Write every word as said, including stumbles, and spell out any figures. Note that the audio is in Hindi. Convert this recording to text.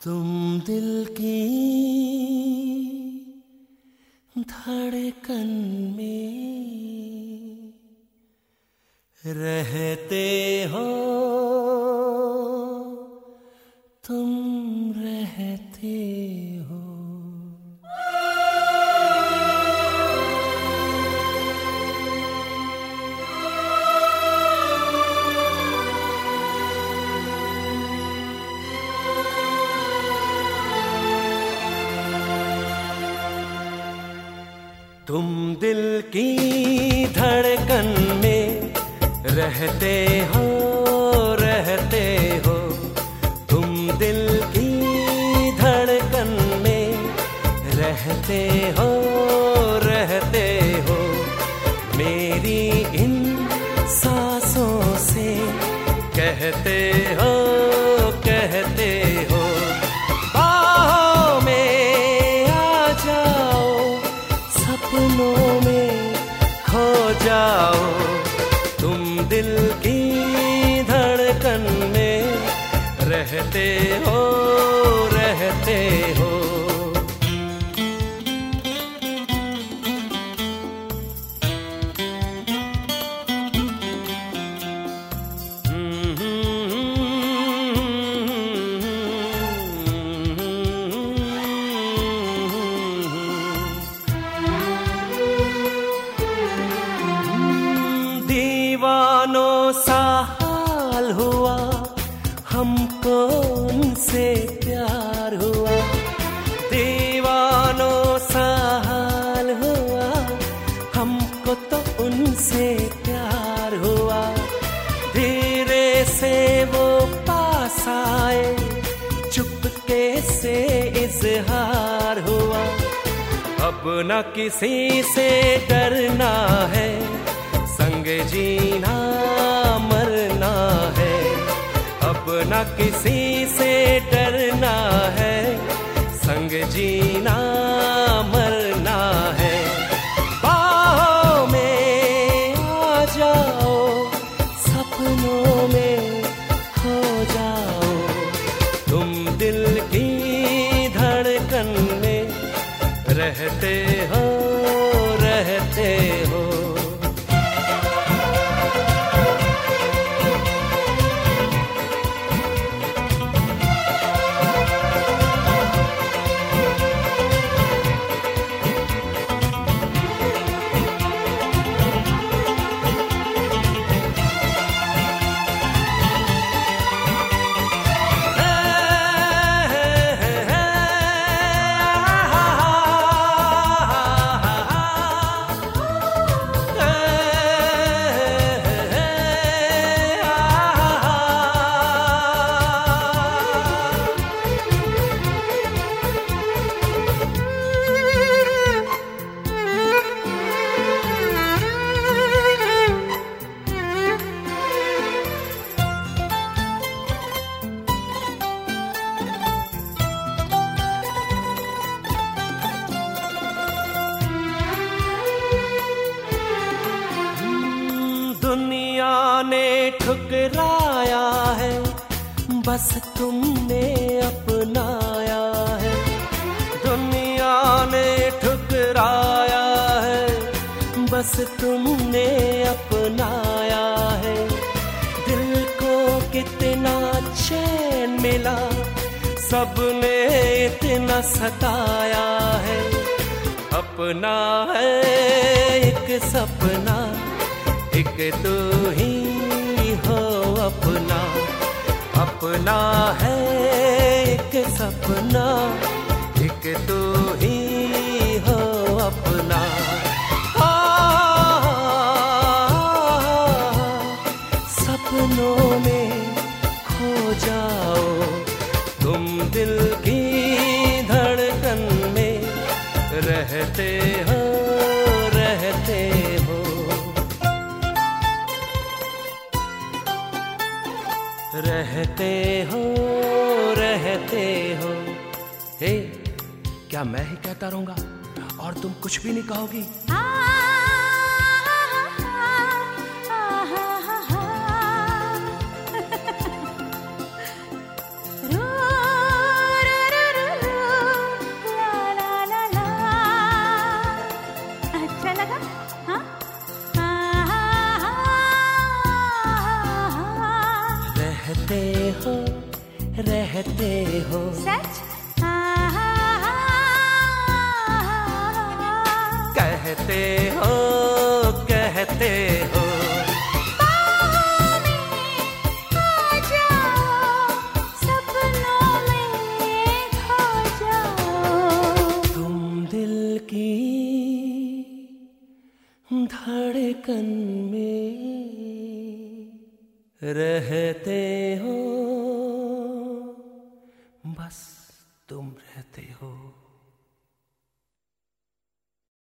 तुम दिल की धड़कन में रहते हो, तुम रहते हो। तुम दिल की धड़कन में रहते हो, रहते हो। तुम दिल की धड़कन में रहते हो, रहते हो। मेरी इन सांसों से कहते हो, कहते हो। बाहों में आ जाओ, सपनों में खो जाओ। तुम दिल की धड़कन में रहते हो, रहते हो। दीवानों सा हाल हुआ, हमको उनसे प्यार हुआ। दीवानों सा हाल हुआ, हमको तो उनसे प्यार हुआ। धीरे से वो पास आए, चुपके से इजहार हुआ। अब न किसी से डरना है, संग जीना मरना है। अब न किसी से डरना है, संग जीना मरना है। बाहों में आ जाओ, सपनों में खो जाओ। तुम दिल की धड़कन में रहते हो, रहते हो। दुनिया ने ठुकराया है, बस तुमने अपनाया है। दुनिया ने ठुकराया है, बस तुमने अपनाया है। दिल को कितना चैन मिला, सबने इतना सताया है। अपना है एक सपना, एक तू ही हो अपना। अपना है एक सपना, एक तू ही हो अपना। आ, सपनों में खो जाओ। तुम दिल की धड़कन में रहते हो, रहते हो। रहते हो, रहते हो। हे, क्या मैं ही कहता रहूंगा और तुम कुछ भी नहीं कहोगी? रो रहते हो रहते हो सच कहते हो कहते हो बाहों में आ जाओ, सपनों में खो जाओ। तुम दिल की धड़कन में रहते हो, बस तुम रहते हो।